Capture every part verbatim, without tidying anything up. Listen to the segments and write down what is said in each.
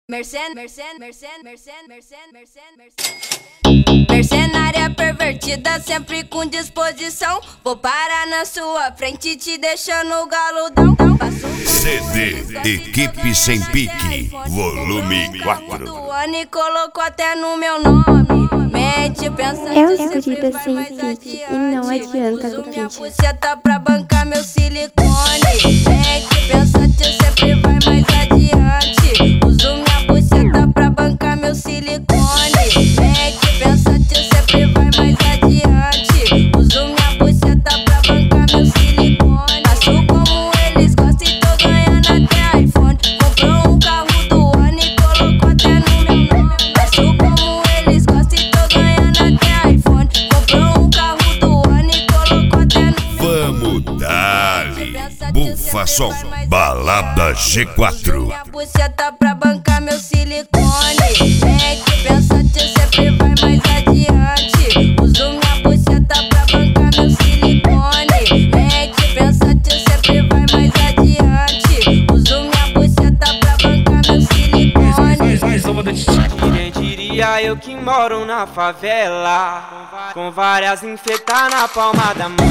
Mercen, mercen, mercen, mercen, mercen, mercen, mercen. Mercenária pervertida, sempre com disposição. Vou parar na sua frente, te deixando galudão. C D Equipe Sem Pique, volume quatro. Do ano e colocou até no meu nome. Mente pensando É um escolhida sem pique e não adianta uso minha copite. buceta pra bancar meu silicone. Mente pensante sempre vai mais adiante. Uso minha buceta pra bancar meu silicone. Mente pensante sempre vai mais adiante. Uso minha buceta pra bancar meu silicone. Faço como eles gostam e tô ganhando até iPhone. Comprou um carro do ano e colocou até no meu nome. Faço como eles gostam e tô ganhando até iPhone. Comprou um carro do ano e colocou até no meu nome. Vamos dali, bufa som, balada G quatro. Minha buceta pra bancar meu silicone. Mente pensante sempre vai mais adiante. Uso minha buceta pra bancar meu silicone. Mente pensante sempre vai mais adiante. Uso minha buceta pra bancar meu silicone. Quem diria eu que moro na favela, com várias enfeitas na palma da mão.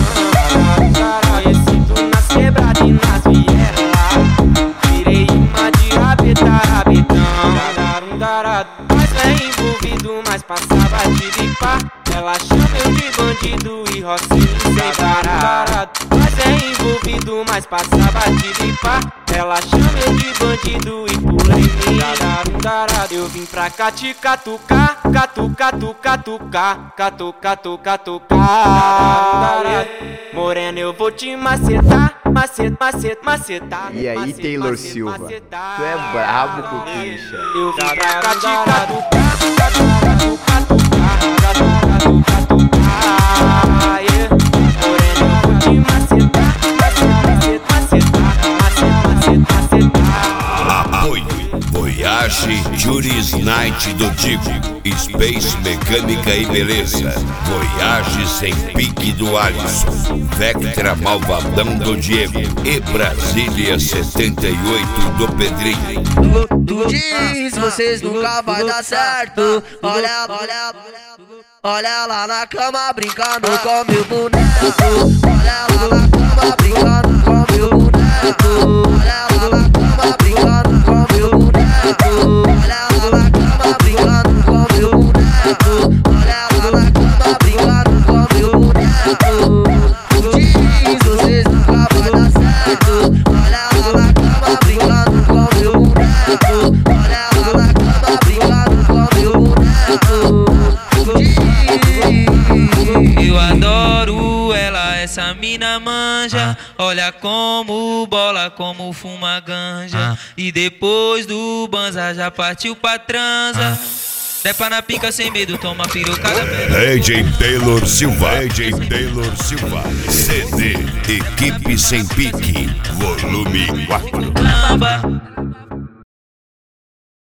Conhecido nas quebradas e nas vielas. Virei uma de rabeta, rabetão. Mas é envolvido, mas passava de limpar. Ela chama eu de bandido e rocinho sem parar. Mas é envolvido, mas passava de limpar. Ela chama eu de bandido e pula em mim. Eu vim pra cá te catucar, catucar, catucar, catucar, catucar, catucar. Morena, eu vou te macetar, macetar, macetar, macetar. E aí, macetar, Taylor macetar, Silva, macetar. tu é brabo com bicha. Eu vim pra cá te catucar, catucar, catucar, catucar, catucar. Morena, eu vou te macetar, macetar, macetar, macetar, macetar. Apoio Voyage, Juris Night do Digo, Space Mecânica e Beleza, Voyage Sem Pique do Alisson, Vectra Malvadão do Diego e Brasília setenta e oito do Pedrinho. Tu diz, vocês nunca vai dar certo. Olha, olha, olha lá na cama brincando com meu boneco. Olha lá na cama brincando com meu boneco. Olha lá na cama brincando com meu boneco. Olha lá na cama brincando com meu boneco. Olha lá na cama brincando com meu boneco. Tu diz, vocês nunca vai dar certo. Olha lá na cama brincando com meu boneco. Olha lá na cama brincando com meu boneco. Tu diz. Eu adoro ela, essa mina manja. Olha como bola, como fuma ganja. E depois do banza já partiu pra transa. Depa na pica sem medo, toma pirocada. D J Taylor Silva, D J Taylor Silva, C D Equipe Sem Pique, volume quatro. Lamba,